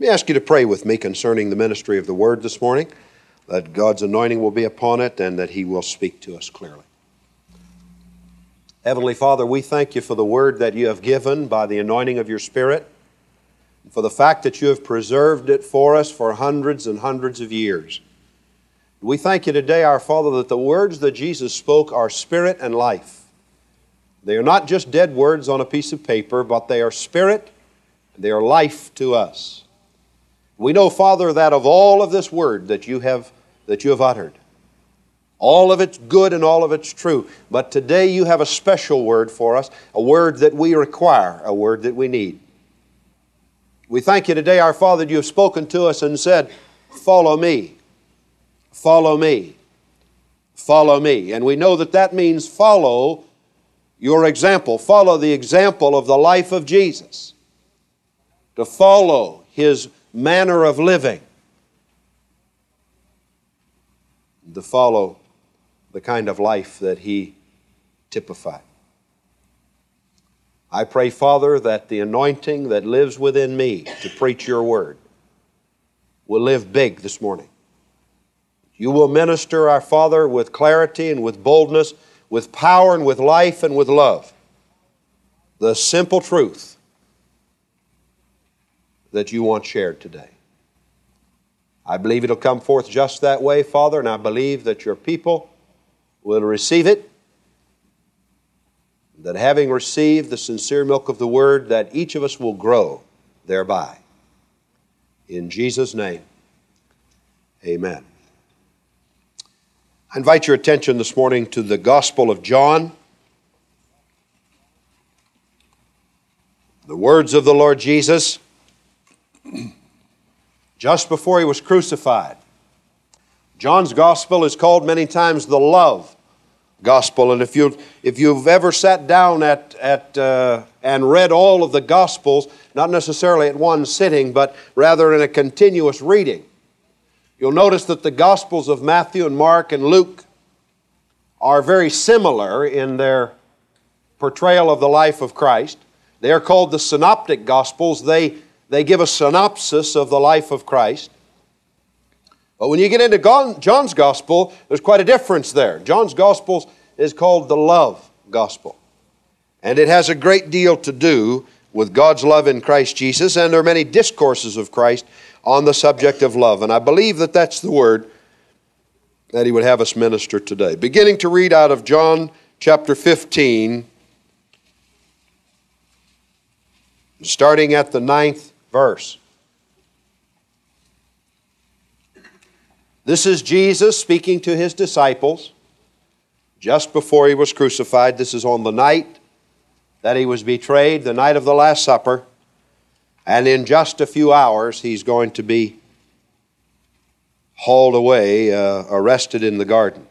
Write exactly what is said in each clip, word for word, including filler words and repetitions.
Let me ask you to pray with me concerning the ministry of the Word this morning, that God's anointing will be upon it and that He will speak to us clearly. Heavenly Father, we thank you for the Word that you have given by the anointing of your Spirit, and for the fact that you have preserved it for us for hundreds and hundreds of years. We thank you today, our Father, that the words that Jesus spoke are spirit and life. They are not just dead words on a piece of paper, but they are spirit and they are life to us. We know, Father, that of all of this word that you have, that you have uttered, all of it's good and all of it's true. But today you have a special word for us, a word that we require, a word that we need. We thank you today, our Father, that you have spoken to us and said, follow me, follow me, follow me. And we know that that means follow your example. Follow the example of the life of Jesus. To follow His manner of living. To follow the kind of life that He typified. I pray, Father, that the anointing that lives within me to preach your word will live big this morning. You will minister, our Father, with clarity and with boldness, with power and with life and with love. The simple truth that you want shared today. I believe it'll come forth just that way, Father, and I believe that your people will receive it. That having received the sincere milk of the Word, that each of us will grow thereby. In Jesus' name, amen. I invite your attention this morning to the Gospel of John. The words of the Lord Jesus just before He was crucified. John's Gospel is called many times the love Gospel. And if, you, if you've ever sat down at, at, uh, and read all of the Gospels, not necessarily at one sitting, but rather in a continuous reading, you'll notice that the Gospels of Matthew and Mark and Luke are very similar in their portrayal of the life of Christ. They are called the Synoptic Gospels. They, they give a synopsis of the life of Christ. But when you get into John's Gospel, there's quite a difference there. John's Gospel is called the love Gospel. And it has a great deal to do with God's love in Christ Jesus, and there are many discourses of Christ on the subject of love. And I believe that that's the word that He would have us minister today. Beginning to read out of John chapter fifteen, starting at the ninth verse. This is Jesus speaking to His disciples just before He was crucified. This is on the night that He was betrayed, the night of the Last Supper. And in just a few hours, He's going to be hauled away, uh, arrested in the garden.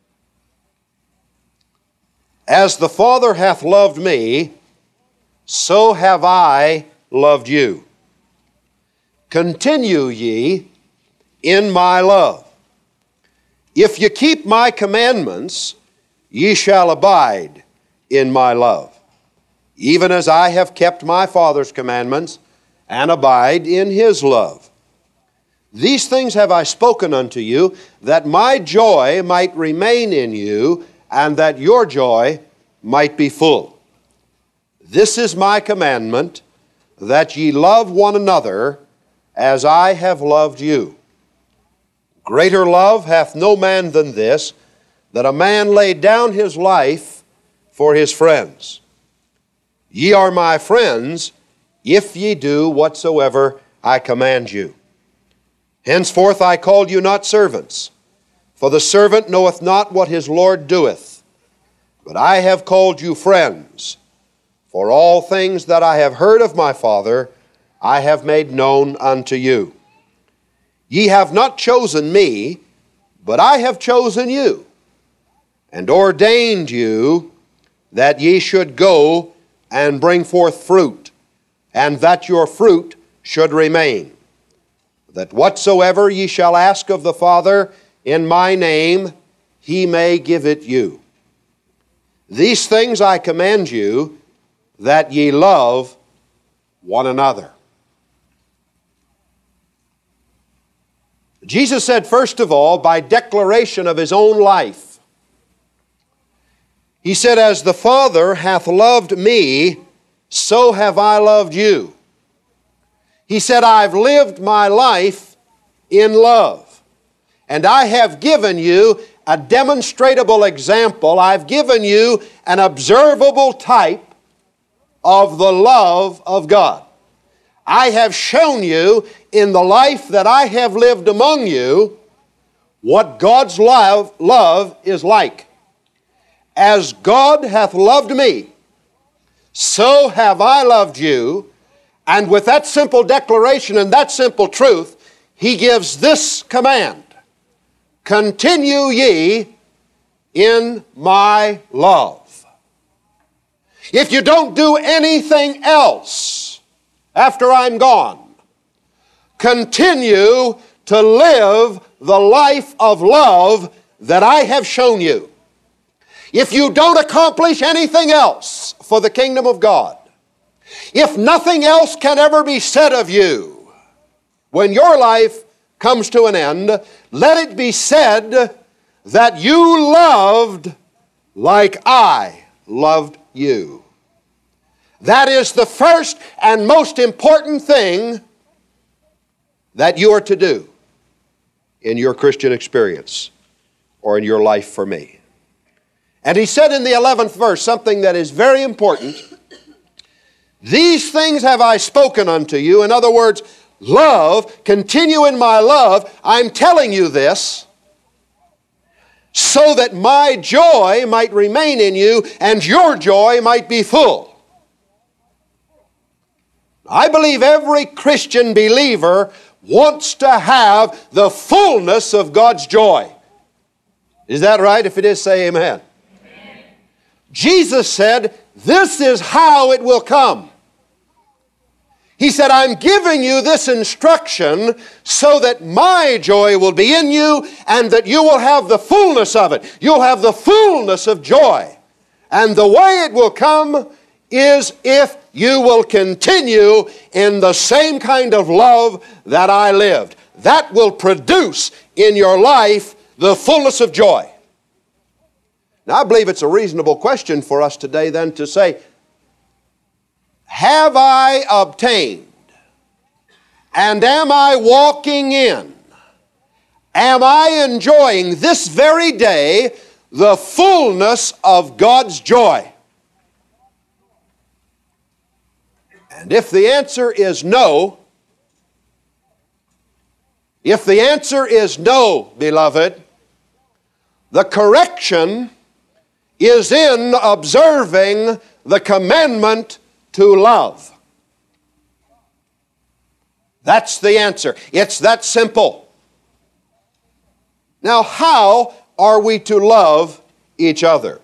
As the Father hath loved me, so have I loved you. Continue ye in my love. If ye keep my commandments, ye shall abide in my love, even as I have kept my Father's commandments, and abide in His love. These things have I spoken unto you, that my joy might remain in you, and that your joy might be full. This is my commandment, that ye love one another as I have loved you. Greater love hath no man than this, that a man lay down his life for his friends. Ye are my friends, if ye do whatsoever I command you. Henceforth I call you not servants, for the servant knoweth not what his Lord doeth. But I have called you friends, for all things that I have heard of my Father, I have made known unto you. Ye have not chosen me, but I have chosen you, and ordained you that ye should go and bring forth fruit, and that your fruit should remain, that whatsoever ye shall ask of the Father in my name, He may give it you. These things I command you, that ye love one another. Jesus said, first of all, by declaration of his own life. He said, as the Father hath loved me, so have I loved you. He said, I've lived my life in love, and I have given you a demonstrable example. I've given you an observable type of the love of God. I have shown you in the life that I have lived among you what God's love, love is like. As God hath loved me, so have I loved you. And with that simple declaration and that simple truth, he gives this command: continue ye in my love. If you don't do anything else after I'm gone, continue to live the life of love that I have shown you. If you don't accomplish anything else for the kingdom of God, if nothing else can ever be said of you when your life comes to an end, let it be said that you loved like I loved you. That is the first and most important thing that you are to do in your Christian experience or in your life for me. And he said in the eleventh verse something that is very important. These things have I spoken unto you. In other words, love, continue in my love. I'm telling you this so that my joy might remain in you and your joy might be full. I believe every Christian believer wants to have the fullness of God's joy. Is that right? If it is, say amen. Amen. Jesus said, this is how it will come. He said, I'm giving you this instruction so that my joy will be in you and that you will have the fullness of it. You'll have the fullness of joy. And the way it will come is if you will continue in the same kind of love that I lived. That will produce in your life the fullness of joy. Now, I believe it's a reasonable question for us today then to say, have I obtained and am I walking in, am I enjoying this very day the fullness of God's joy? And if the answer is no, if the answer is no, beloved, the correction is in observing the commandment to love. That's the answer. It's that simple. Now, how are we to love each other?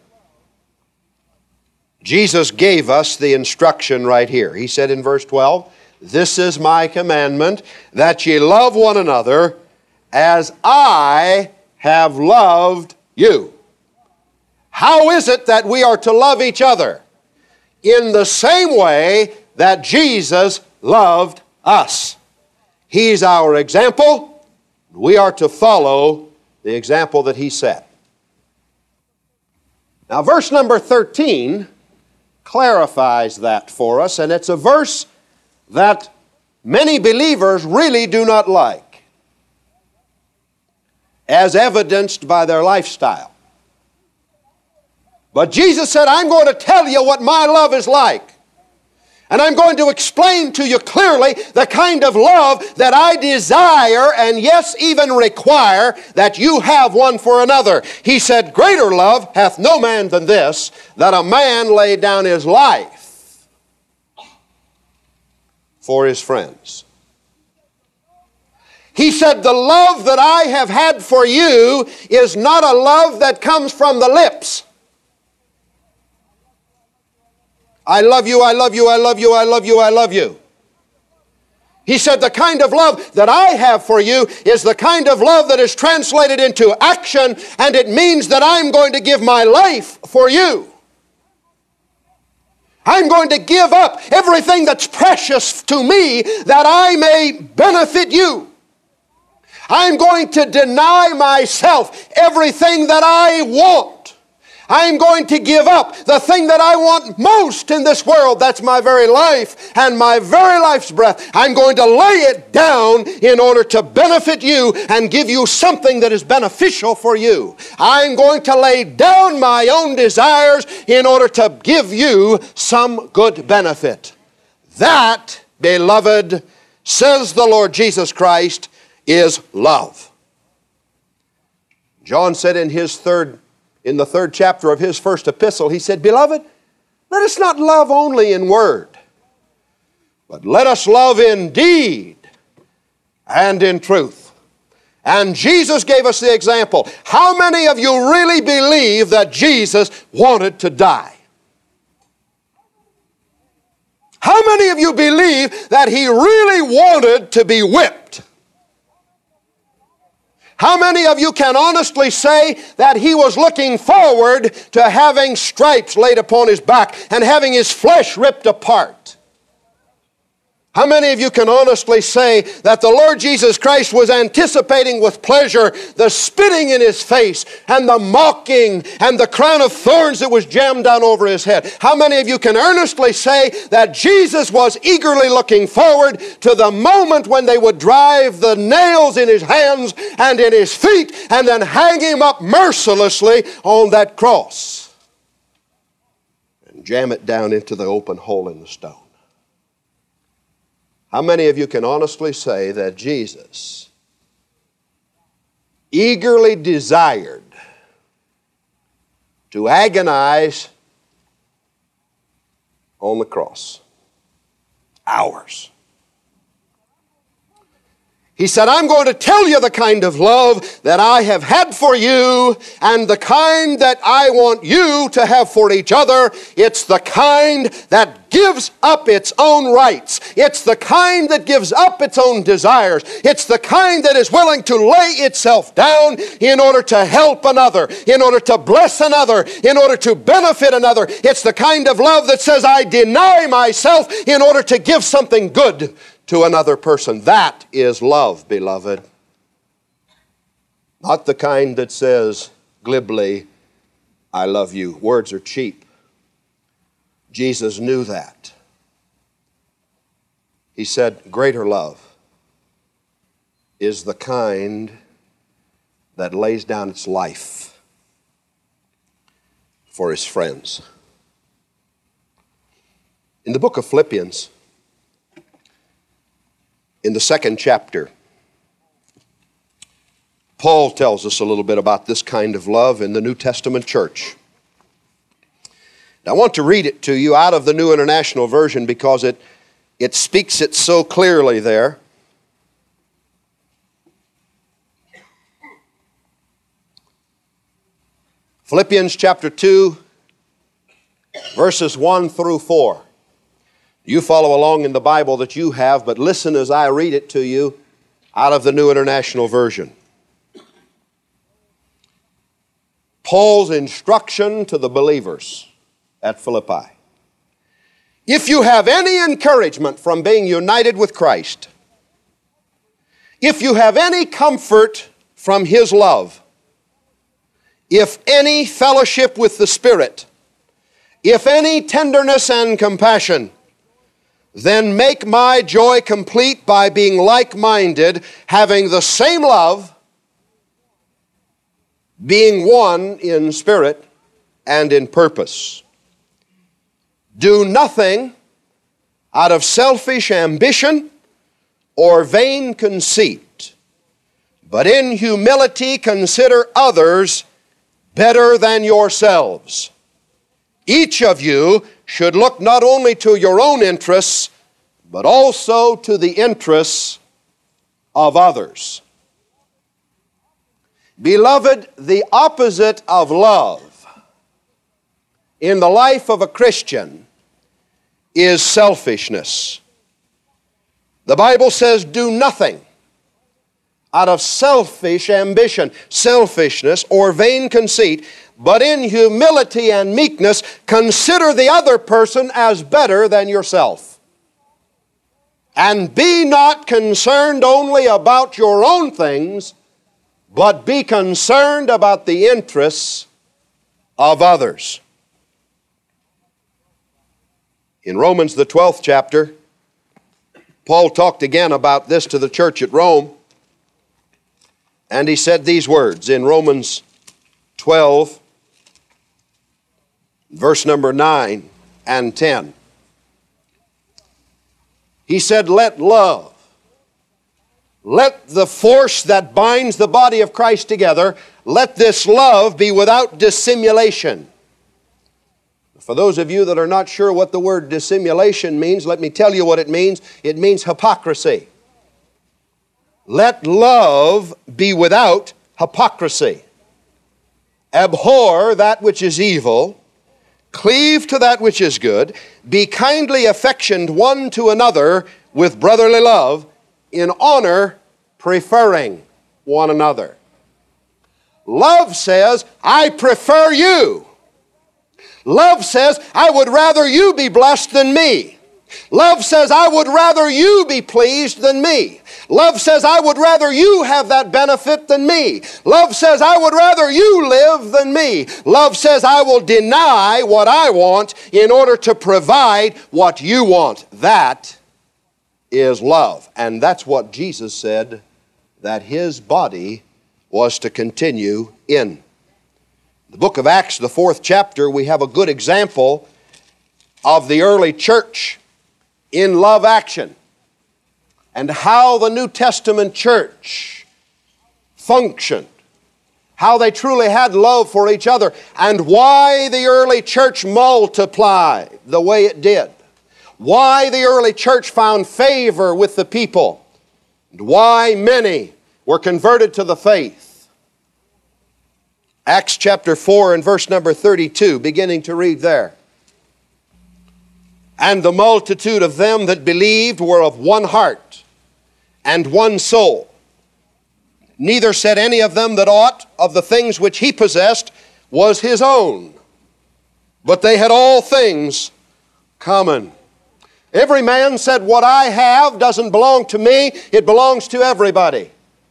Jesus gave us the instruction right here. He said in verse twelve, this is my commandment, that ye love one another as I have loved you. How is it that we are to love each other? In the same way that Jesus loved us. He's our example. We are to follow the example that he set. Now, verse number thirteen clarifies that for us, and it's a verse that many believers really do not like, as evidenced by their lifestyle. But Jesus said, I'm going to tell you what my love is like. And I'm going to explain to you clearly the kind of love that I desire and yes, even require that you have one for another. He said, greater love hath no man than this, that a man lay down his life for his friends. He said, the love that I have had for you is not a love that comes from the lips. I love you, I love you, I love you, I love you, I love you. He said the kind of love that I have for you is the kind of love that is translated into action, and it means that I'm going to give my life for you. I'm going to give up everything that's precious to me that I may benefit you. I'm going to deny myself everything that I want. I'm going to give up the thing that I want most in this world. That's my very life and my very life's breath. I'm going to lay it down in order to benefit you and give you something that is beneficial for you. I'm going to lay down my own desires in order to give you some good benefit. That, beloved, says the Lord Jesus Christ, is love. John said in his third In the third chapter of his first epistle, he said, Beloved, let us not love only in word, but let us love in deed and in truth. And Jesus gave us the example. How many of you really believe that Jesus wanted to die? How many of you believe that He really wanted to be whipped? How many of you can honestly say that He was looking forward to having stripes laid upon His back and having His flesh ripped apart? How many of you can honestly say that the Lord Jesus Christ was anticipating with pleasure the spitting in His face and the mocking and the crown of thorns that was jammed down over His head? How many of you can earnestly say that Jesus was eagerly looking forward to the moment when they would drive the nails in His hands and in His feet and then hang Him up mercilessly on that cross and jam it down into the open hole in the stone? How many of you can honestly say that Jesus eagerly desired to agonize on the cross? Hours. He said, I'm going to tell you the kind of love that I have had for you and the kind that I want you to have for each other. It's the kind that gives up its own rights. It's the kind that gives up its own desires. It's the kind that is willing to lay itself down in order to help another, in order to bless another, in order to benefit another. It's the kind of love that says, I deny myself in order to give something good to another person. That is love, beloved. Not the kind that says glibly, I love you. Words are cheap. Jesus knew that. He said, greater love is the kind that lays down its life for his friends. In the book of Philippians, in the second chapter, Paul tells us a little bit about this kind of love in the New Testament church. Now, I want to read it to you out of the New International Version because it, it speaks it so clearly there. Philippians chapter two, verses one through four. You follow along in the Bible that you have, but listen as I read it to you out of the New International Version. Paul's instruction to the believers at Philippi. If you have any encouragement from being united with Christ, if you have any comfort from His love, if any fellowship with the Spirit, if any tenderness and compassion, then make my joy complete by being like-minded, having the same love, being one in spirit and in purpose. Do nothing out of selfish ambition or vain conceit, but in humility consider others better than yourselves. Each of you should look not only to your own interests, but also to the interests of others. Beloved, the opposite of love in the life of a Christian is selfishness. The Bible says, do nothing out of selfish ambition, selfishness, or vain conceit, but in humility and meekness, consider the other person as better than yourself. And be not concerned only about your own things, but be concerned about the interests of others. In Romans, the twelfth chapter, Paul talked again about this to the church at Rome, and he said these words in Romans twelve, verse number nine and ten. He said, let love, let the force that binds the body of Christ together, let this love be without dissimulation. For those of you that are not sure what the word dissimulation means, let me tell you what it means. It means hypocrisy. Let love be without hypocrisy. Abhor that which is evil, cleave to that which is good, be kindly affectioned one to another with brotherly love, in honor preferring one another. Love says, I prefer you. Love says, I would rather you be blessed than me. Love says, I would rather you be pleased than me. Love says, I would rather you have that benefit than me. Love says, I would rather you live than me. Love says, I will deny what I want in order to provide what you want. That is love. And that's what Jesus said that His body was to continue in. The book of Acts, the fourth chapter, we have a good example of the early church in love action and how the New Testament church functioned, how they truly had love for each other, and why the early church multiplied the way it did, why the early church found favor with the people, and why many were converted to the faith. Acts chapter four and verse number thirty-two, beginning to read there. And the multitude of them that believed were of one heart and one soul. Neither said any of them that aught of the things which he possessed was his own, but they had all things common. Every man said, what I have doesn't belong to me, it belongs to everybody.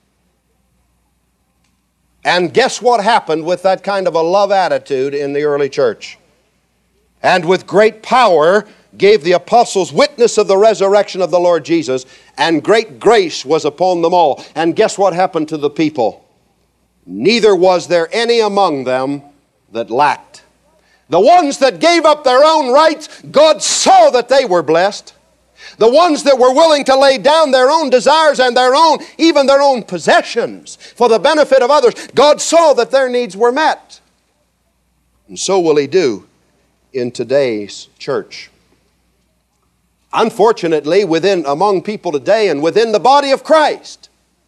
And guess what happened with that kind of a love attitude in the early church? And with great power gave the apostles witness of the resurrection of the Lord Jesus, and great grace was upon them all. And guess what happened to the people? Neither was there any among them that lacked. The ones that gave up their own rights, God saw that they were blessed. The ones that were willing to lay down their own desires and their own, even their own possessions for the benefit of others, God saw that their needs were met. And so will He do in today's church. Unfortunately, within among people today and within the body of Christ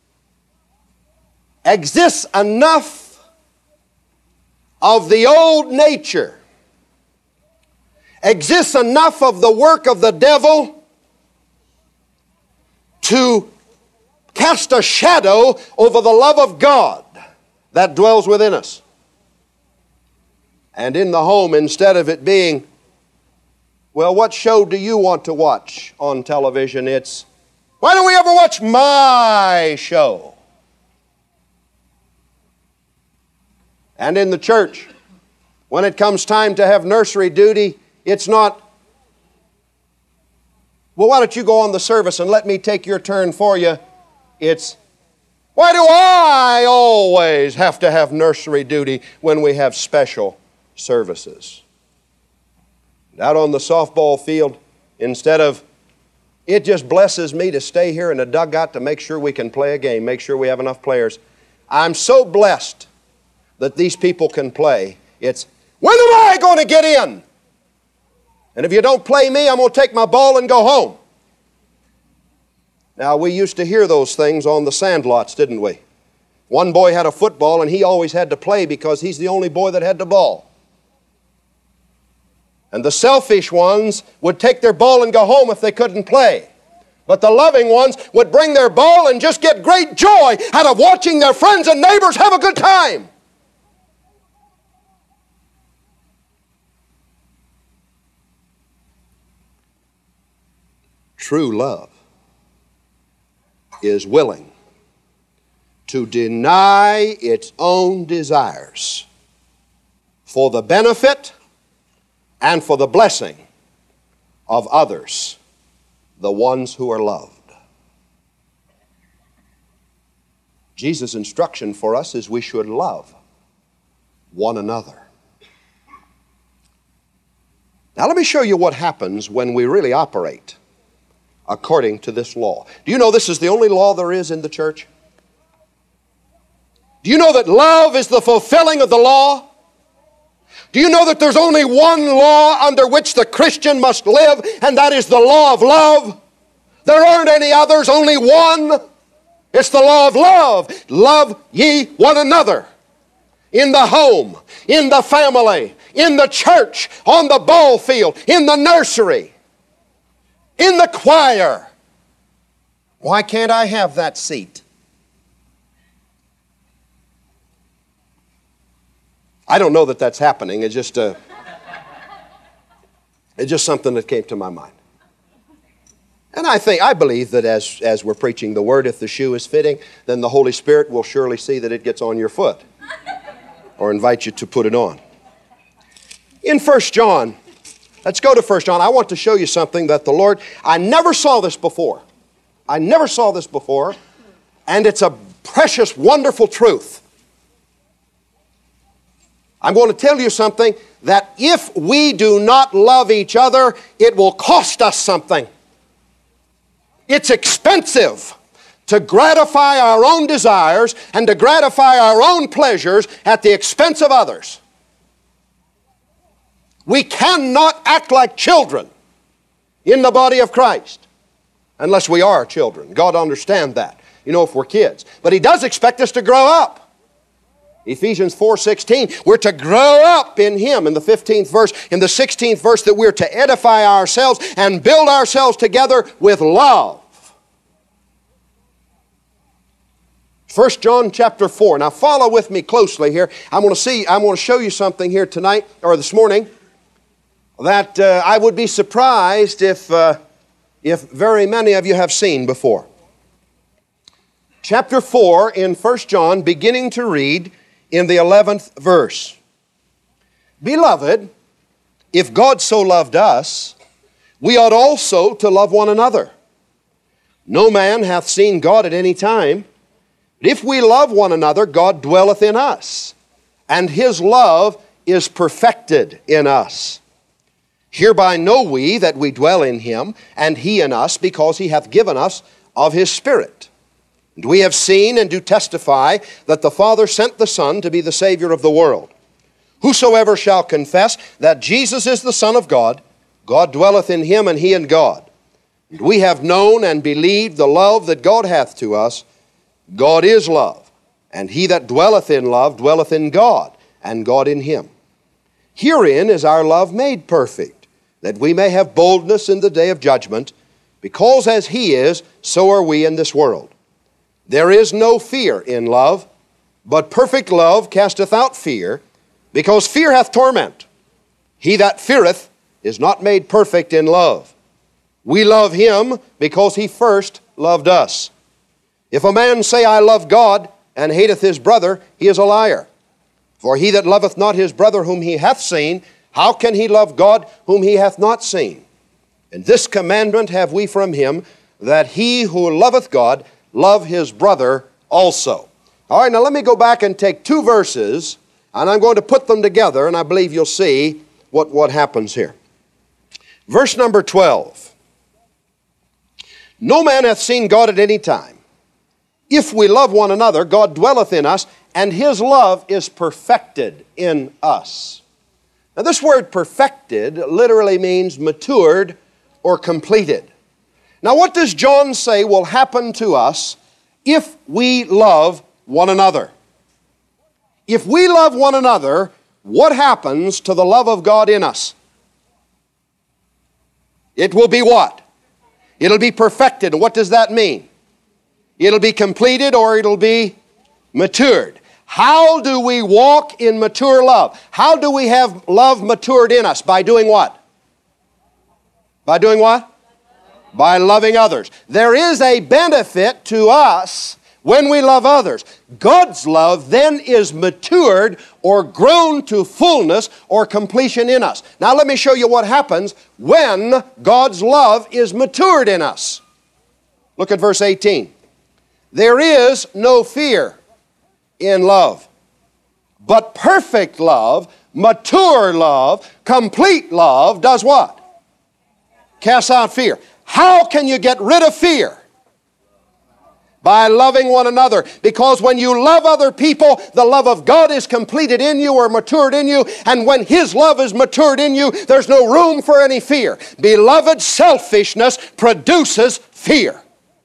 exists enough of the old nature, exists enough of the work of the devil to cast a shadow over the love of God that dwells within us. And in the home, instead of it being, well, what show do you want to watch on television? It's, why don't we ever watch my show? And in the church, when it comes time to have nursery duty, it's not, well, why don't you go on the service and let me take your turn for you? It's, why do I always have to have nursery duty when we have special services? And out on the softball field, instead of, it just blesses me to stay here in the dugout to make sure we can play a game, make sure we have enough players. I'm so blessed that these people can play. It's, when am I going to get in? And if you don't play me, I'm going to take my ball and go home. Now, we used to hear those things on the sandlots, didn't we? One boy had a football and he always had to play because he's the only boy that had the ball. And the selfish ones would take their ball and go home if they couldn't play. But the loving ones would bring their ball and just get great joy out of watching their friends and neighbors have a good time. True love is willing to deny its own desires for the benefit and for the blessing of others, the ones who are loved. Jesus' instruction for us is we should love one another. Now let me show you what happens when we really operate according to this law. Do you know this is the only law there is in the church? Do you know that love is the fulfilling of the law? Do you know that there's only one law under which the Christian must live, and that is the law of love? There aren't any others, only one. It's the law of love. Love ye one another. In the home, in the family, in the church, on the ball field, in the nursery, in the choir. Why can't I have that seat? I don't know that that's happening. It's just a, it's just something that came to my mind. And I think, I believe that as, as we're preaching the Word, if the shoe is fitting, then the Holy Spirit will surely see that it gets on your foot or invite you to put it on. In First John, let's go to First John. I want to show you something that the Lord, I never saw this before. I never saw this before, and it's a precious, wonderful truth. I'm going to tell you something that if we do not love each other, it will cost us something. It's expensive to gratify our own desires and to gratify our own pleasures at the expense of others. We cannot act like children in the body of Christ unless we are children. God understands that, you know, if we're kids. But He does expect us to grow up. Ephesians four sixteen, we're to grow up in Him. In the fifteenth verse, in the sixteenth verse, that we're to edify ourselves and build ourselves together with love. First John chapter four. Now follow with me closely here. I'm going to see, I'm going to show you something here tonight, or this morning, that uh, I would be surprised if, uh, if very many of you have seen before. Chapter four in First John, beginning to read in the eleventh verse. Beloved, if God so loved us, we ought also to love one another. No man hath seen God at any time. But if we love one another, God dwelleth in us, and His love is perfected in us. Hereby know we that we dwell in Him, and He in us, because He hath given us of His Spirit. And we have seen and do testify that the Father sent the Son to be the Savior of the world. Whosoever shall confess that Jesus is the Son of God, God dwelleth in Him, and He in God. And we have known and believed the love that God hath to us. God is love, and he that dwelleth in love dwelleth in God, and God in him. Herein is our love made perfect, that we may have boldness in the day of judgment, because as He is, so are we in this world. There is no fear in love, but perfect love casteth out fear, because fear hath torment. He that feareth is not made perfect in love. We love Him because He first loved us. If a man say, I love God, and hateth his brother, he is a liar. For he that loveth not his brother whom he hath seen, how can he love God whom he hath not seen? And this commandment have we from Him, that he who loveth God love his brother also. All right, now let me go back and take two verses, and I'm going to put them together, and I believe you'll see what, what happens here. Verse number twelve. No man hath seen God at any time. If we love one another, God dwelleth in us, and His love is perfected in us. Now this word perfected literally means matured or completed. Now what does John say will happen to us if we love one another? If we love one another, what happens to the love of God in us? It will be what? It'll be perfected. And what does that mean? It'll be completed or it'll be matured. How do we walk in mature love? How do we have love matured in us? By doing what? By doing what? By loving others. There is a benefit to us when we love others. God's love then is matured or grown to fullness or completion in us. Now let me show you what happens when God's love is matured in us. Look at verse eighteen. There is no fear in love, but perfect love, mature love, complete love does what? Casts out fear. How can you get rid of fear? By loving one another. Because when you love other people, the love of God is completed in you or matured in you. And when His love is matured in you, there's no room for any fear. Beloved, selfishness produces fear.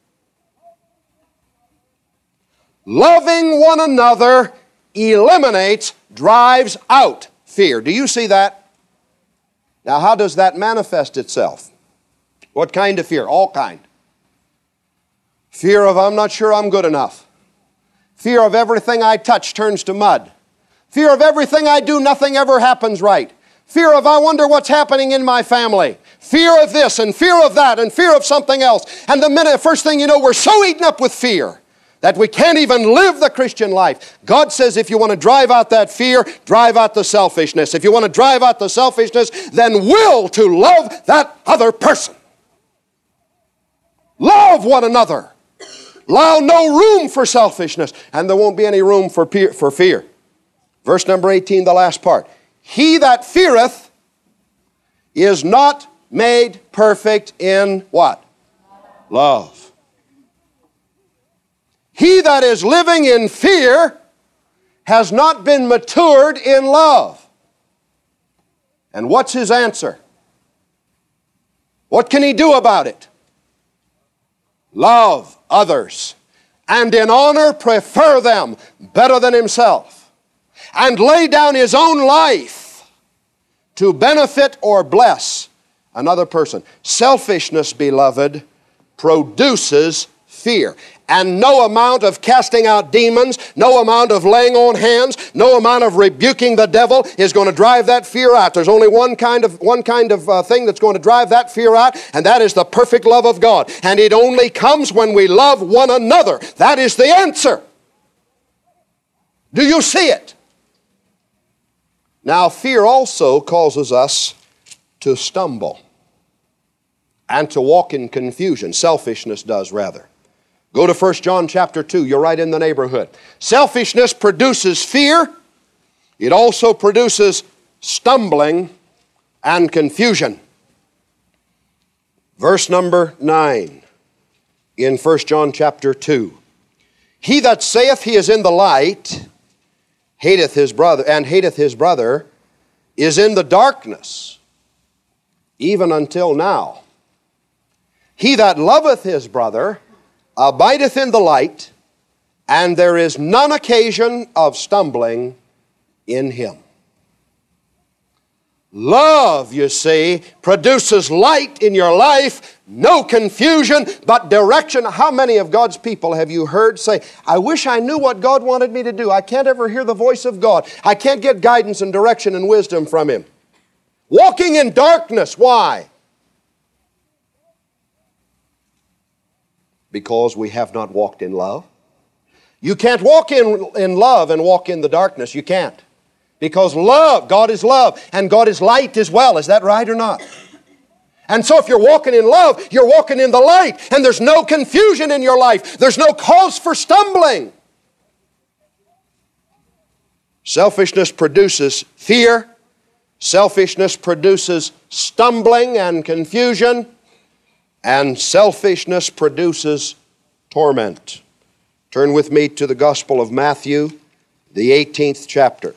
Loving one another eliminates, drives out fear. Do you see that? Now, how does that manifest itself? What kind of fear? All kind. Fear of I'm not sure I'm good enough. Fear of everything I touch turns to mud. Fear of everything I do, nothing ever happens right. Fear of I wonder what's happening in my family. Fear of this and fear of that and fear of something else. And the minute, first thing you know, we're so eaten up with fear that we can't even live the Christian life. God says if you want to drive out that fear, drive out the selfishness. If you want to drive out the selfishness, then will to love that other person. Love one another. Allow no room for selfishness, and there won't be any room for fear. For fear. Verse number eighteen, the last part. He that feareth is not made perfect in what? Love. He that is living in fear has not been matured in love. And what's his answer? What can he do about it? Love others, and in honor prefer them better than himself, and lay down his own life to benefit or bless another person. Selfishness, beloved, produces fear. And no amount of casting out demons, no amount of laying on hands, no amount of rebuking the devil is going to drive that fear out. There's only one kind of, one kind of uh, thing that's going to drive that fear out, and that is the perfect love of God. And it only comes when we love one another. That is the answer. Do you see it? Now, fear also causes us to stumble and to walk in confusion. Selfishness does, rather. Go to First John chapter two. You're right in the neighborhood. Selfishness produces fear. It also produces stumbling and confusion. Verse number nine in First John chapter two. He that saith he is in the light hateth his brother, and hateth his brother, is in the darkness, even until now. He that loveth his brother abideth in the light, and there is none occasion of stumbling in him. Love, you see, produces light in your life, no confusion, but direction. How many of God's people have you heard say, I wish I knew what God wanted me to do. I can't ever hear the voice of God. I can't get guidance and direction and wisdom from Him. Walking in darkness. Why? Because we have not walked in love. You can't walk in, in love and walk in the darkness. You can't. Because love, God is love, and God is light as well. Is that right or not? And so if you're walking in love, you're walking in the light, and there's no confusion in your life. There's no cause for stumbling. Selfishness produces fear. Selfishness produces stumbling and confusion. And selfishness produces torment. Turn with me to the Gospel of Matthew, the eighteenth chapter.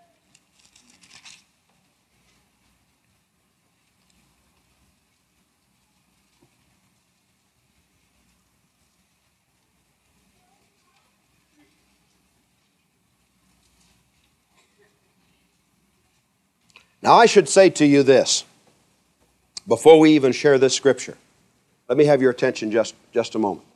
Now I should say to you this, before we even share this scripture. Let me have your attention just, just a moment.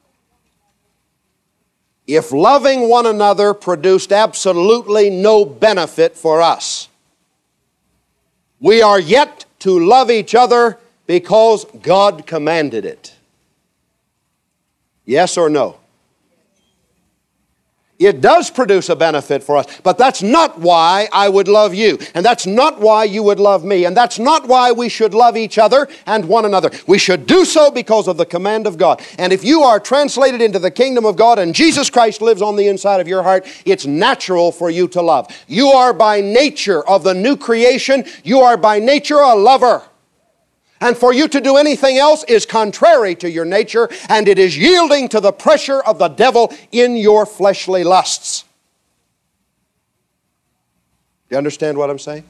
If loving one another produced absolutely no benefit for us, we are yet to love each other Because God commanded it. Yes or no? It does produce a benefit for us, but that's not why I would love you, and that's not why you would love me, and that's not why we should love each other and one another. We should do so because of the command of God. And if you are translated into the kingdom of God and Jesus Christ lives on the inside of your heart, it's natural for you to love. You are by nature of the new creation, you are by nature a lover. And for you to do anything else is contrary to your nature, and it is yielding to the pressure of the devil in your fleshly lusts. Do you understand what I'm saying?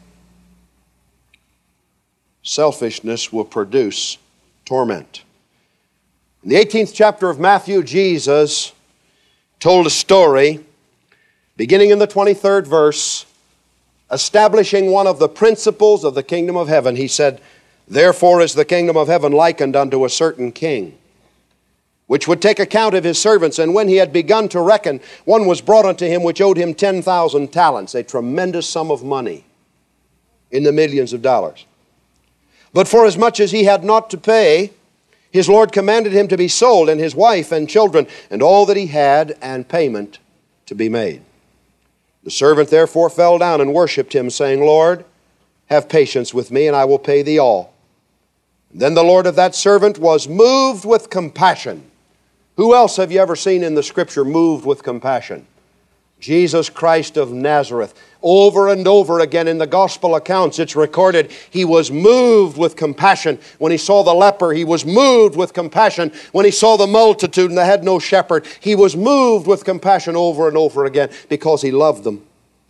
Selfishness will produce torment. In the eighteenth chapter of Matthew, Jesus told a story, beginning in the twenty-third verse, establishing one of the principles of the kingdom of heaven. He said, "Therefore is the kingdom of heaven likened unto a certain king, which would take account of his servants. And when he had begun to reckon, one was brought unto him which owed him ten thousand talents, a tremendous sum of money, in the millions of dollars. But forasmuch as he had not to pay, his Lord commanded him to be sold, and his wife and children, and all that he had, and payment to be made. The servant therefore fell down and worshipped him, saying, Lord, have patience with me, and I will pay thee all. Then the Lord of that servant was moved with compassion." Who else have you ever seen in the Scripture moved with compassion? Jesus Christ of Nazareth. Over and over again in the gospel accounts it's recorded he was moved with compassion. When he saw the leper, he was moved with compassion. When he saw the multitude and they had no shepherd, he was moved with compassion over and over again because he loved them.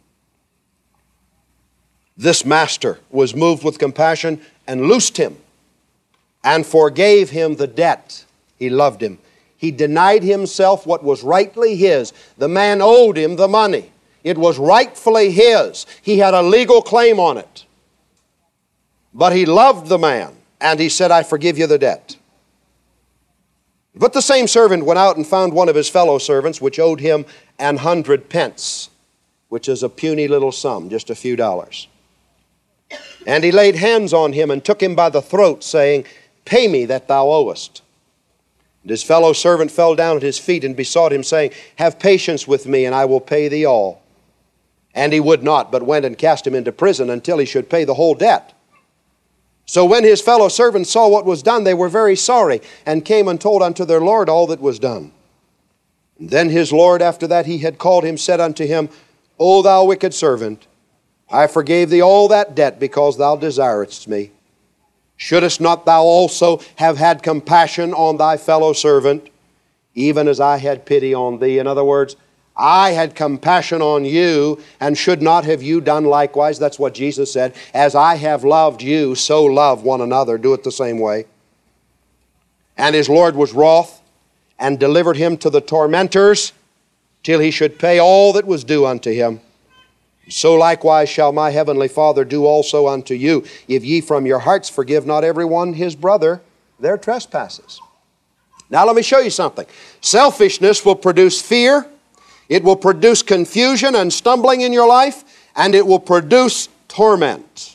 This master was moved with compassion and loosed him and forgave him the debt. He loved him. He denied himself what was rightly his. The man owed him the money. It was rightfully his. He had a legal claim on it. But he loved the man, and he said, I forgive you the debt. But the same servant went out and found one of his fellow servants, which owed him an hundred pence, which is a puny little sum, just a few dollars. And he laid hands on him and took him by the throat, saying, Pay me that thou owest. And his fellow servant fell down at his feet and besought him, saying, Have patience with me, and I will pay thee all. And he would not, but went and cast him into prison until he should pay the whole debt. So when his fellow servants saw what was done, they were very sorry, and came and told unto their Lord all that was done. And then his Lord, after that he had called him, said unto him, O thou wicked servant, I forgave thee all that debt because thou desiredst me. Shouldest not thou also have had compassion on thy fellow servant, even as I had pity on thee? In other words, I had compassion on you, and should not have you done likewise? That's what Jesus said. As I have loved you, so love one another. Do it the same way. And his Lord was wroth, and delivered him to the tormentors, till he should pay all that was due unto him. So likewise shall my heavenly Father do also unto you, if ye from your hearts forgive not every one his brother their trespasses. Now let me show you something. Selfishness will produce fear, it will produce confusion and stumbling in your life, and it will produce torment.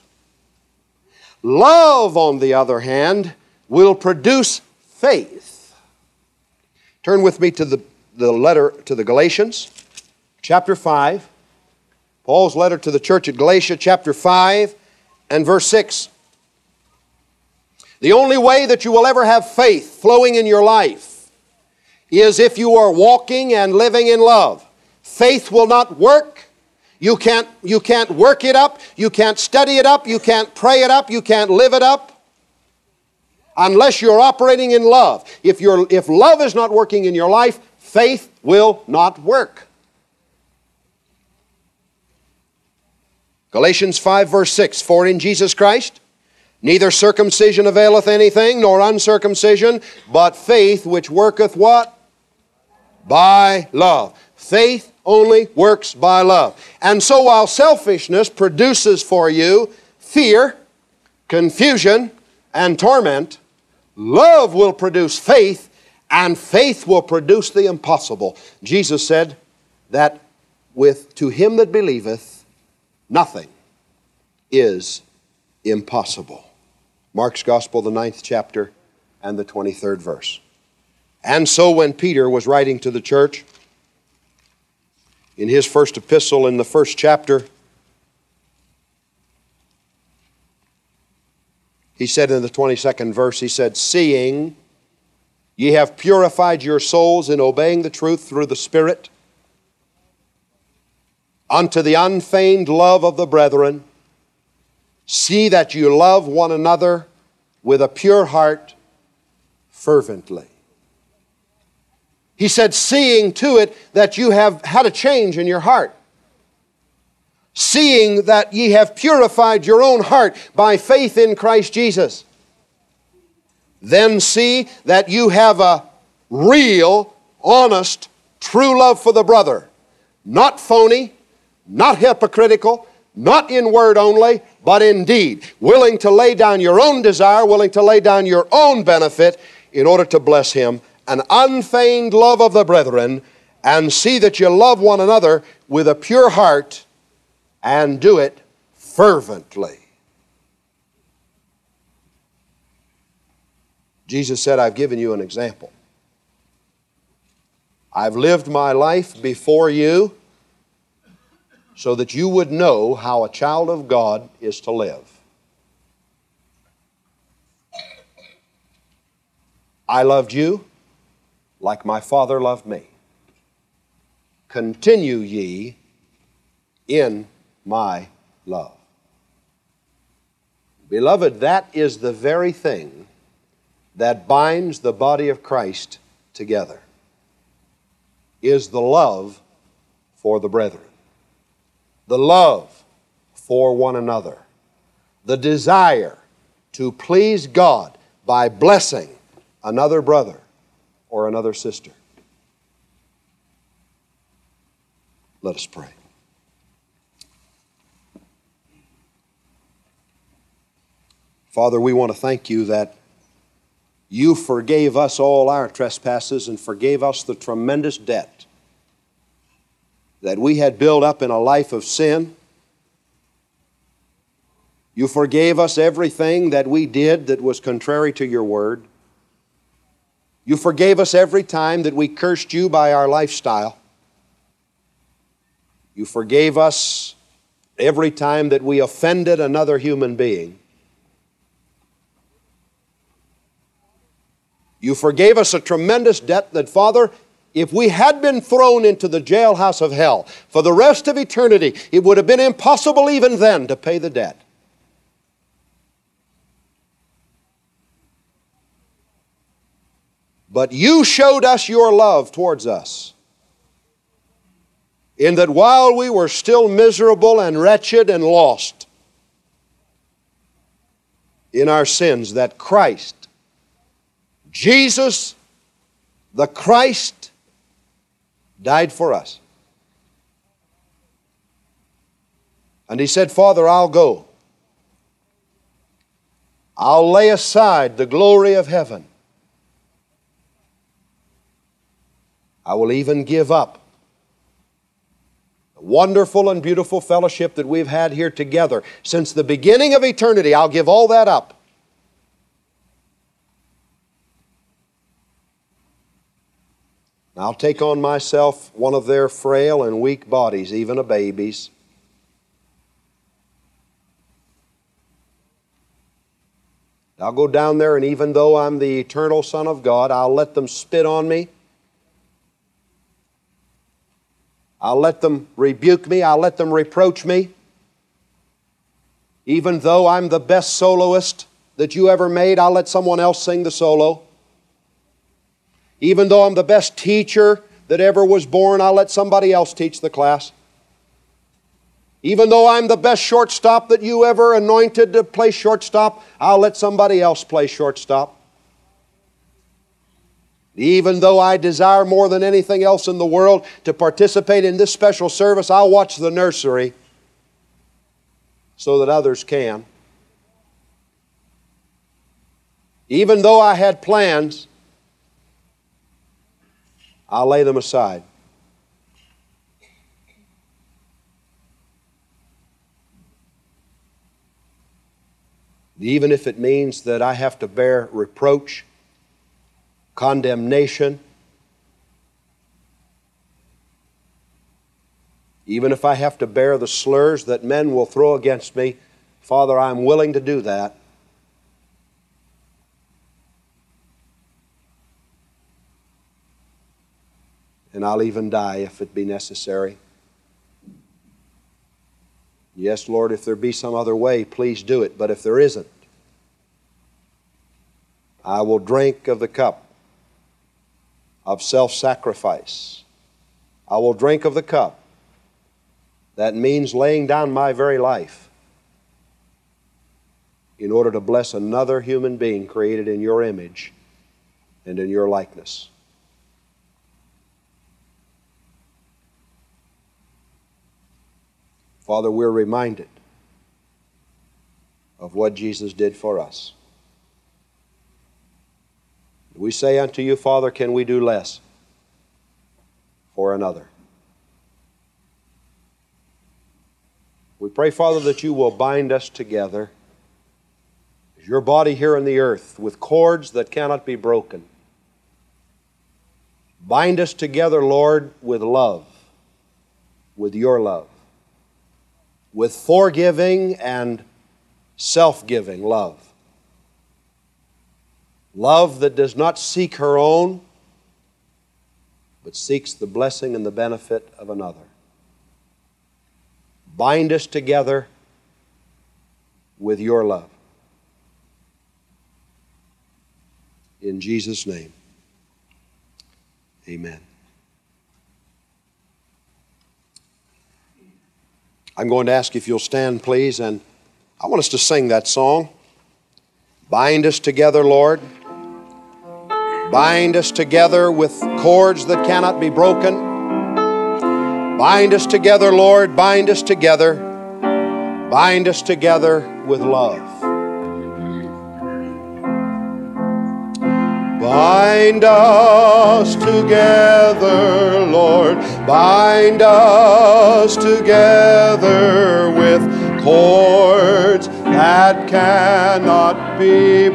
Love, on the other hand, will produce faith. Turn with me to the, the letter to the Galatians, chapter five. Paul's letter to the church at Galatia, chapter five and verse six. The only way that you will ever have faith flowing in your life is if you are walking and living in love. Faith will not work. You can't, you can't work it up. You can't study it up. You can't pray it up. You can't live it up unless you're operating in love. If, you're, if love is not working in your life, faith will not work. Galatians five verse six, For in Jesus Christ neither circumcision availeth anything, nor uncircumcision, but faith which worketh what? By love. Faith only works by love. And so while selfishness produces for you fear, confusion, and torment, love will produce faith, and faith will produce the impossible. Jesus said that with to him that believeth, nothing is impossible. Mark's Gospel, the ninth chapter and the twenty-third verse. And so when Peter was writing to the church, in his first epistle in the first chapter, he said in the twenty-second verse, he said, "Seeing ye have purified your souls in obeying the truth through the Spirit, unto the unfeigned love of the brethren, see that you love one another with a pure heart fervently." He said, seeing to it that you have had a change in your heart. Seeing that ye have purified your own heart by faith in Christ Jesus. Then see that you have a real, honest, true love for the brother. Not phony, not hypocritical, not in word only, but in deed. Willing to lay down your own desire, willing to lay down your own benefit in order to bless him. An unfeigned love of the brethren, and see that you love one another with a pure heart, and do it fervently. Jesus said, I've given you an example. I've lived my life before you so that you would know how a child of God is to live. I loved you like my Father loved me. Continue ye in my love. Beloved, that is the very thing that binds the body of Christ together, is the love for the brethren, the love for one another, the desire to please God by blessing another brother or another sister. Let us pray. Father, we want to thank you that you forgave us all our trespasses and forgave us the tremendous debt that we had built up in a life of sin. You forgave us everything that we did that was contrary to your word. You forgave us every time that we cursed you by our lifestyle. You forgave us every time that we offended another human being. You forgave us a tremendous debt that, Father, if we had been thrown into the jailhouse of hell for the rest of eternity, it would have been impossible even then to pay the debt. But you showed us your love towards us, in that while we were still miserable and wretched and lost in our sins, that Christ, Jesus, the Christ, died for us. And he said, Father, I'll go. I'll lay aside the glory of heaven. I will even give up the wonderful and beautiful fellowship that we've had here together since the beginning of eternity. I'll give all that up. I'll take on myself one of their frail and weak bodies, even a baby's. I'll go down there, and even though I'm the eternal Son of God, I'll let them spit on me. I'll let them rebuke me. I'll let them reproach me. Even though I'm the best soloist that you ever made, I'll let someone else sing the solo. Even though I'm the best teacher that ever was born, I'll let somebody else teach the class. Even though I'm the best shortstop that you ever anointed to play shortstop, I'll let somebody else play shortstop. Even though I desire more than anything else in the world to participate in this special service, I'll watch the nursery so that others can. Even though I had plans, I'll lay them aside. Even if it means that I have to bear reproach, condemnation, even if I have to bear the slurs that men will throw against me, Father, I'm willing to do that. And I'll even die if it be necessary. Yes, Lord, if there be some other way, please do it. But if there isn't, I will drink of the cup of self-sacrifice. I will drink of the cup. That means laying down my very life in order to bless another human being created in your image and in your likeness. Father, we're reminded of what Jesus did for us. We say unto you, Father, can we do less for another? We pray, Father, that you will bind us together as your body here on the earth with cords that cannot be broken. Bind us together, Lord, with love, with your love, with forgiving and self-giving love. Love that does not seek her own, but seeks the blessing and the benefit of another. Bind us together with your love. In Jesus' name, amen. I'm going to ask if you'll stand, please, and I want us to sing that song. Bind us together, Lord. Bind us together with cords that cannot be broken. Bind us together, Lord. Bind us together. Bind us together with love. Bind us together, Lord. Bind us together with cords that cannot be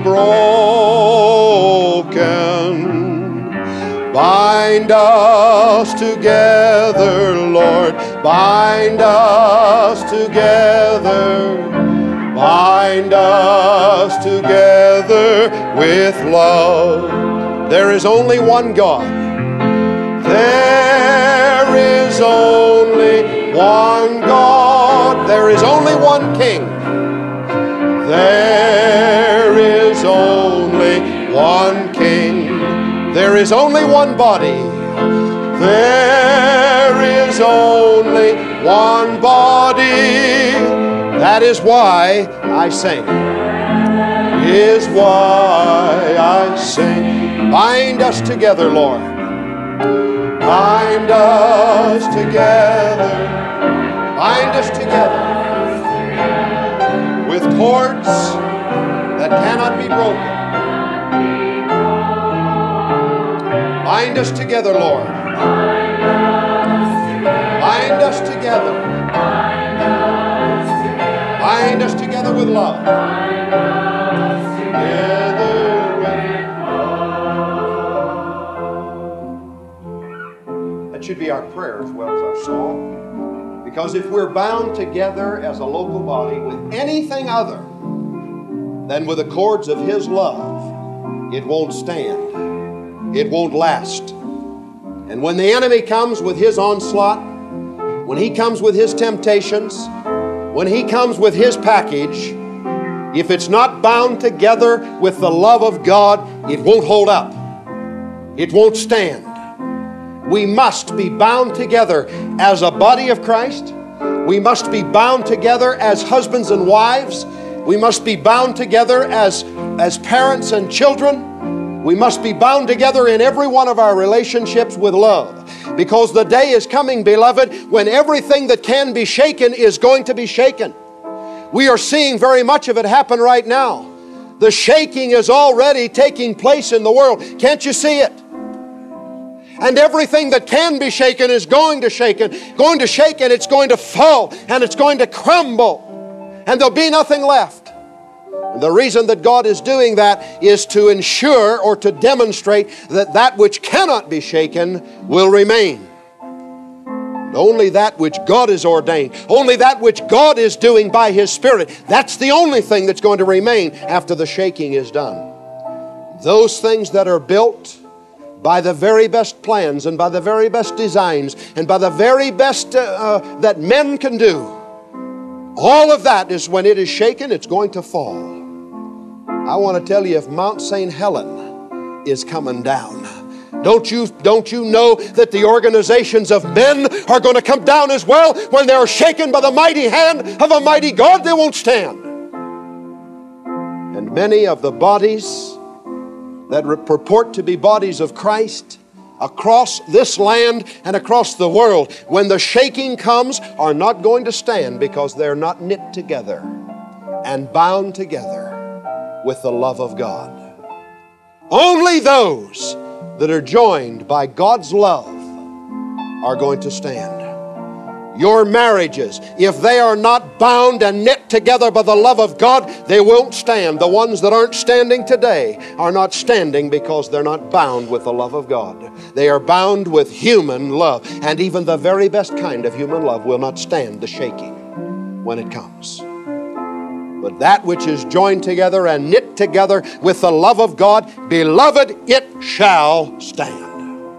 broken. Bind us together, Lord. Bind us together. Bind us together with love. There is only one God. There is only one God. There is only one King. There is only one King. There is only one body. There is only one body. That is why I sing. Is why I sing. Bind us together, Lord. Bind us together. Bind us together with cords that cannot be broken. Bind us together, Lord. Bind us together. Bind us together with love. Together with love. That should be our prayer as well as our song. Because if we're bound together as a local body with anything other than with the cords of His love, it won't stand. It won't last. And when the enemy comes with his onslaught, when he comes with his temptations, when he comes with his package, if it's not bound together with the love of God, it won't hold up. It won't stand. We must be bound together as a body of Christ. We must be bound together as husbands and wives. We must be bound together as, as parents and children. We must be bound together in every one of our relationships with love. Because the day is coming, beloved, when everything that can be shaken is going to be shaken. We are seeing very much of it happen right now. The shaking is already taking place in the world. Can't you see it? And everything that can be shaken is going to shaken, going to shake, and it's going to fall, and it's going to crumble, and there'll be nothing left. The reason that God is doing that is to ensure or to demonstrate that that which cannot be shaken will remain. Only that which God has ordained, only that which God is doing by His Spirit, that's the only thing that's going to remain after the shaking is done. Those things that are built by the very best plans and by the very best designs and by the very best uh, uh, that men can do, all of that is, when it is shaken, it's going to fall. I want to tell you, if Mount Saint Helens is coming down, Don't you, don't you know that the organizations of men are going to come down as well? When they're shaken by the mighty hand of a mighty God, they won't stand. And many of the bodies that purport to be bodies of Christ across this land and across the world, when the shaking comes, are not going to stand because they're not knit together and bound together with the love of God. Only those that are joined by God's love are going to stand. Your marriages, if they are not bound and knit together by the love of God, they won't stand. The ones that aren't standing today are not standing because they're not bound with the love of God. They are bound with human love, and even the very best kind of human love will not stand the shaking when it comes. But that which is joined together and knit together with the love of God, beloved, it shall stand.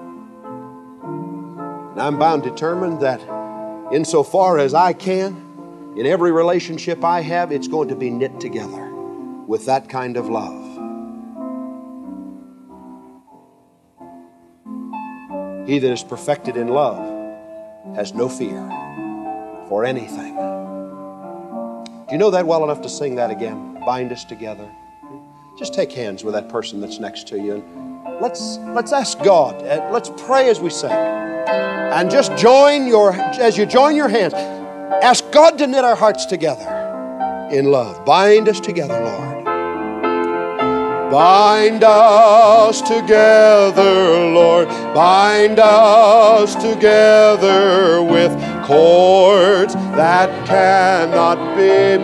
And I'm bound determined that insofar as I can, in every relationship I have, it's going to be knit together with that kind of love. He that is perfected in love has no fear for anything. Do you know that well enough to sing that again? Bind us together. Just take hands with that person that's next to you. And let's, let's ask God. Let's pray as we sing. And just join your, as you join your hands, ask God to knit our hearts together in love. Bind us together, Lord. Bind us together, Lord. Bind us together with cords that cannot be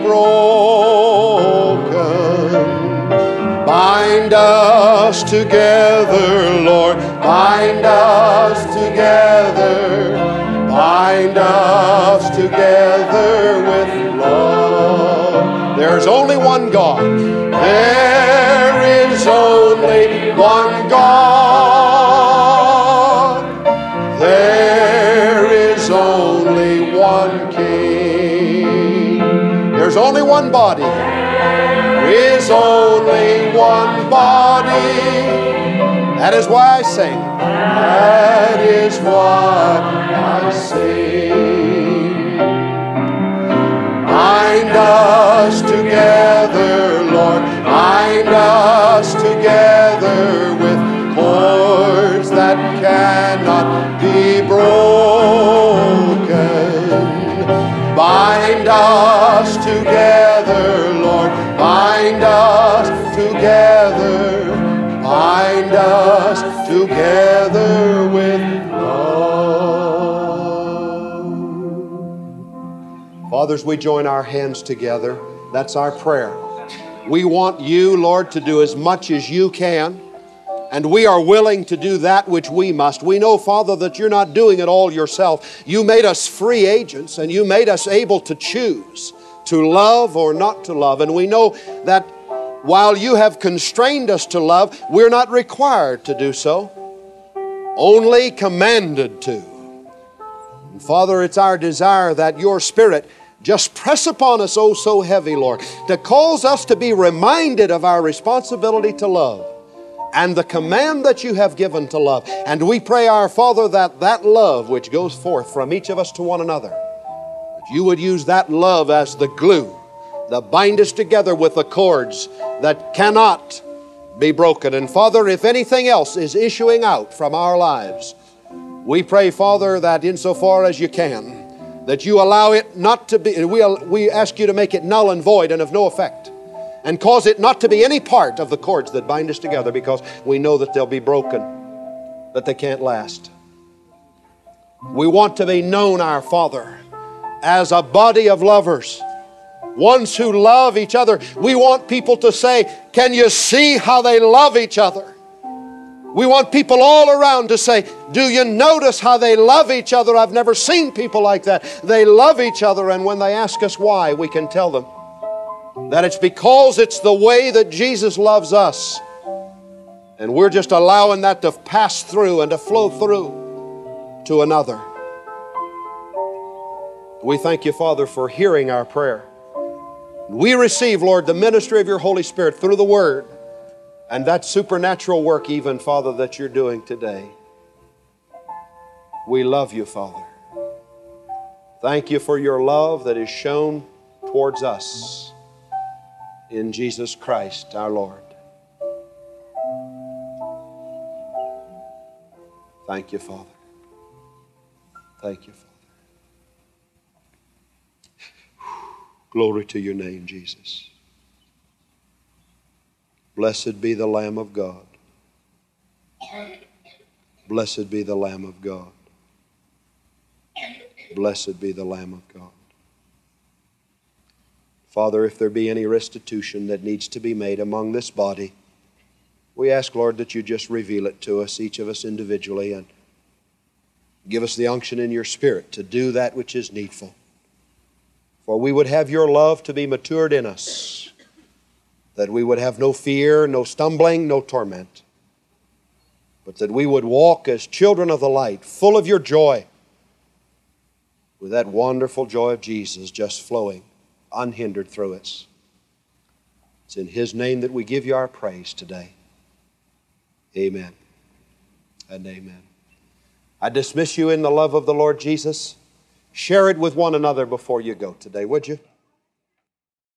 broken. Bind us together, Lord. Bind us together. Bind us together with love. There's only one God. There is only one God. There is only one King. There's only one body. There is only one body. That is why I sing. That is why I sing. Bind us together, Lord. Bind us together with cords that cannot be broken. Bind us together, Lord. Bind us together. Bind us together with love. Fathers, we join our hands together. That's our prayer. We want you, Lord, to do as much as you can, and we are willing to do that which we must. We know, Father, that you're not doing it all yourself. You made us free agents, and you made us able to choose to love or not to love. And we know that while you have constrained us to love, we're not required to do so, only commanded to. And Father, it's our desire that your Spirit just press upon us, oh so heavy, Lord, to cause us to be reminded of our responsibility to love and the command that you have given to love. And we pray, our Father, that that love which goes forth from each of us to one another, that you would use that love as the glue that bind us together with the cords that cannot be broken. And Father, if anything else is issuing out from our lives, we pray, Father, that insofar as you can, that you allow it not to be, we, we ask you to make it null and void and of no effect, and cause it not to be any part of the cords that bind us together, because we know that they'll be broken, that they can't last. We want to be known, our Father, as a body of lovers, ones who love each other. We want people to say, can you see how they love each other? We want people all around to say, do you notice how they love each other? I've never seen people like that. They love each other, and when they ask us why, we can tell them that it's because it's the way that Jesus loves us. And we're just allowing that to pass through and to flow through to another. We thank you, Father, for hearing our prayer. We receive, Lord, the ministry of your Holy Spirit through the Word and that supernatural work even, Father, that you're doing today. We love you, Father. Thank you for your love that is shown towards us in Jesus Christ, our Lord. Thank you, Father. Thank you, Father. Glory to your name, Jesus. Blessed be the Lamb of God. Blessed be the Lamb of God. Blessed be the Lamb of God. Father, if there be any restitution that needs to be made among this body, we ask, Lord, that you just reveal it to us, each of us individually, and give us the unction in your Spirit to do that which is needful. For we would have your love to be matured in us, that we would have no fear, no stumbling, no torment, but that we would walk as children of the light, full of your joy, with that wonderful joy of Jesus just flowing unhindered through us. It's in his name that we give you our praise today. Amen and amen. I dismiss you in the love of the Lord Jesus. Share it with one another before you go today, would you?